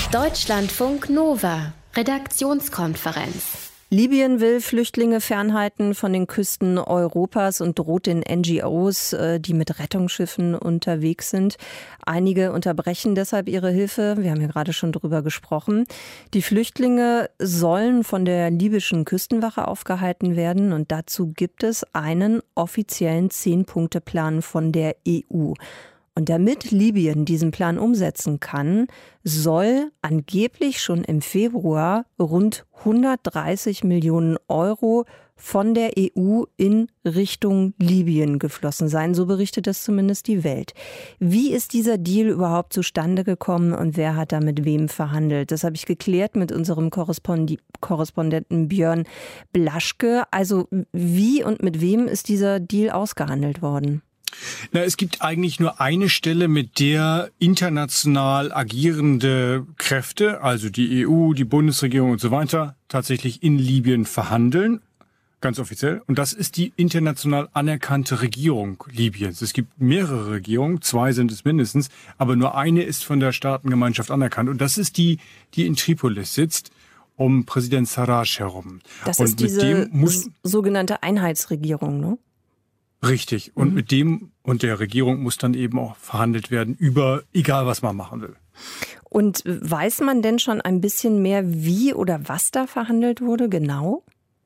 Deutschlandfunk Nova, Redaktionskonferenz. Libyen will Flüchtlinge fernhalten von den Küsten Europas und droht den NGOs, die mit Rettungsschiffen unterwegs sind. Einige unterbrechen deshalb ihre Hilfe. Wir haben ja gerade schon drüber gesprochen. Die Flüchtlinge sollen von der libyschen Küstenwache aufgehalten werden und dazu gibt es einen offiziellen 10-Punkte-Plan von der EU. Und damit Libyen diesen Plan umsetzen kann, soll angeblich schon im Februar rund 130 Millionen Euro von der EU in Richtung Libyen geflossen sein. So berichtet das zumindest die Welt. Wie ist dieser Deal überhaupt zustande gekommen und wer hat da mit wem verhandelt? Das habe ich geklärt mit unserem Korrespondenten Björn Blaschke. Also wie und mit wem ist dieser Deal ausgehandelt worden? Na, es gibt eigentlich nur eine Stelle, mit der international agierende Kräfte, also die EU, die Bundesregierung und so weiter, tatsächlich in Libyen verhandeln, ganz offiziell. Und das ist die international anerkannte Regierung Libyens. Es gibt mehrere Regierungen, 2 sind es mindestens, aber nur eine ist von der Staatengemeinschaft anerkannt. Und das ist die, die in Tripolis sitzt, um Präsident Sarraj herum. Das und ist diese sogenannte Einheitsregierung, ne? Richtig. Und mit dem und der Regierung muss dann eben auch verhandelt werden über, egal was man machen will. Und weiß man denn schon ein bisschen mehr, wie oder was da verhandelt wurde, genau?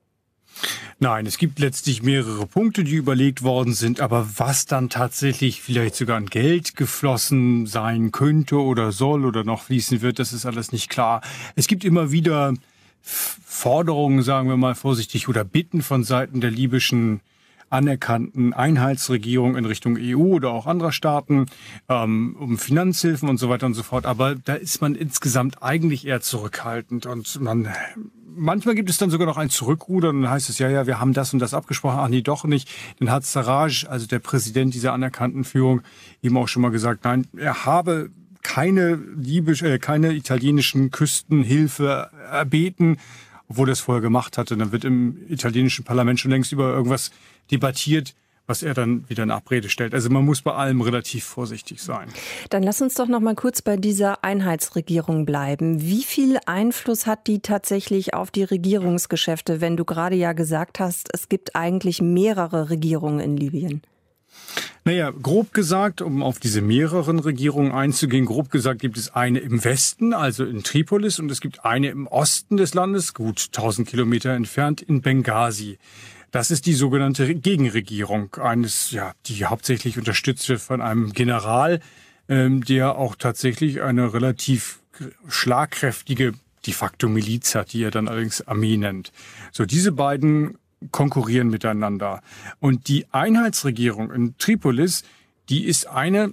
Nein, es gibt letztlich mehrere Punkte, die überlegt worden sind, aber was dann tatsächlich vielleicht sogar an Geld geflossen sein könnte oder soll oder noch fließen wird, das ist alles nicht klar. Es gibt immer wieder Forderungen, sagen wir mal vorsichtig, oder Bitten von Seiten der libyschen anerkannten Einheitsregierung in Richtung EU oder auch anderer Staaten, um Finanzhilfen und so weiter und so fort. Aber da ist man insgesamt eigentlich eher zurückhaltend und manchmal gibt es dann sogar noch ein Zurückrudern und dann heißt es, ja, wir haben das und das abgesprochen, ach nee, doch nicht. Dann hat Sarraj, also der Präsident dieser anerkannten Führung, eben auch schon mal gesagt, nein, er habe keine italienischen Küstenhilfe erbeten, obwohl er es vorher gemacht hatte. Dann wird im italienischen Parlament schon längst über irgendwas debattiert, was er dann wieder in Abrede stellt. Also man muss bei allem relativ vorsichtig sein. Dann lass uns doch noch mal kurz bei dieser Einheitsregierung bleiben. Wie viel Einfluss hat die tatsächlich auf die Regierungsgeschäfte, wenn du gerade ja gesagt hast, es gibt eigentlich mehrere Regierungen in Libyen? Naja, grob gesagt, um auf diese mehreren Regierungen einzugehen, grob gesagt gibt es eine im Westen, also in Tripolis, und es gibt eine im Osten des Landes, gut 1000 Kilometer entfernt, in Benghazi. Das ist die sogenannte Gegenregierung, die hauptsächlich unterstützt wird von einem General, der auch tatsächlich eine relativ schlagkräftige de facto Miliz hat, die er dann allerdings Armee nennt. So, diese beiden konkurrieren miteinander. Und die Einheitsregierung in Tripolis, die ist eine,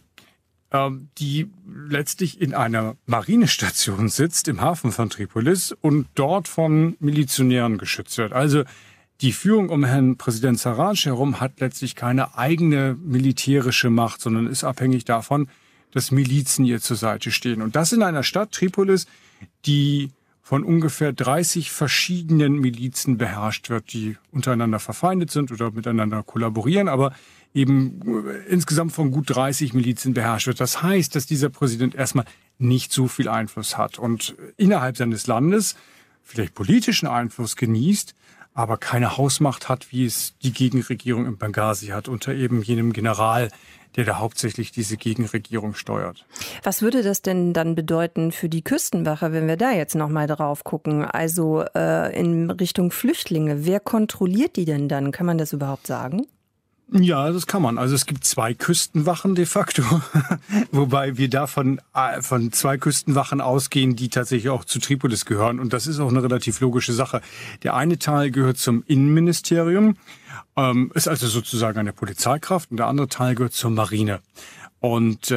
die letztlich in einer Marinestation sitzt, im Hafen von Tripolis und dort von Milizionären geschützt wird. Also die Führung um Herrn Präsident Sarraj herum hat letztlich keine eigene militärische Macht, sondern ist abhängig davon, dass Milizen ihr zur Seite stehen. Und das in einer Stadt, Tripolis, die von ungefähr 30 verschiedenen Milizen beherrscht wird, die untereinander verfeindet sind oder miteinander kollaborieren, aber eben insgesamt von gut 30 Milizen beherrscht wird. Das heißt, dass dieser Präsident erstmal nicht so viel Einfluss hat und innerhalb seines Landes vielleicht politischen Einfluss genießt, aber keine Hausmacht hat, wie es die Gegenregierung in Benghazi hat, unter eben jenem General, der da hauptsächlich diese Gegenregierung steuert. Was würde das denn dann bedeuten für die Küstenwache, wenn wir da jetzt nochmal drauf gucken? Also in Richtung Flüchtlinge, wer kontrolliert die denn dann? Kann man das überhaupt sagen? Ja, das kann man. Also es gibt 2 Küstenwachen de facto, wobei wir da von 2 Küstenwachen ausgehen, die tatsächlich auch zu Tripolis gehören. Und das ist auch eine relativ logische Sache. Der eine Teil gehört zum Innenministerium, ist also sozusagen eine Polizeikraft, und der andere Teil gehört zur Marine. Und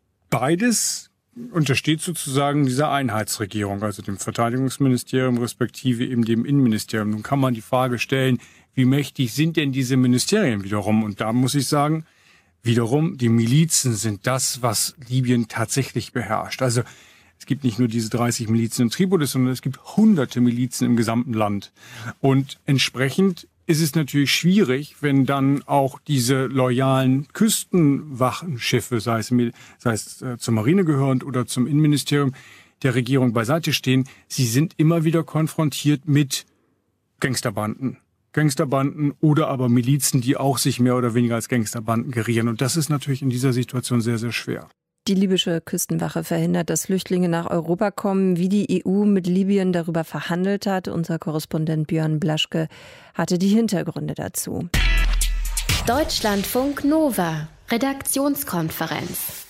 beides untersteht sozusagen dieser Einheitsregierung, also dem Verteidigungsministerium respektive eben dem Innenministerium. Nun kann man die Frage stellen, wie mächtig sind denn diese Ministerien wiederum? Und da muss ich sagen, wiederum, die Milizen sind das, was Libyen tatsächlich beherrscht. Also es gibt nicht nur diese 30 Milizen in Tripolis, sondern es gibt hunderte Milizen im gesamten Land. Und entsprechend ist es natürlich schwierig, wenn dann auch diese loyalen Küstenwachenschiffe, sei es zur Marine gehörend oder zum Innenministerium der Regierung beiseite stehen, sie sind immer wieder konfrontiert mit Gangsterbanden oder aber Milizen, die auch sich mehr oder weniger als Gangsterbanden gerieren. Und das ist natürlich in dieser Situation sehr, sehr schwer. Die libysche Küstenwache verhindert, dass Flüchtlinge nach Europa kommen. Wie die EU mit Libyen darüber verhandelt hat, unser Korrespondent Björn Blaschke hatte die Hintergründe dazu. Deutschlandfunk Nova, Redaktionskonferenz.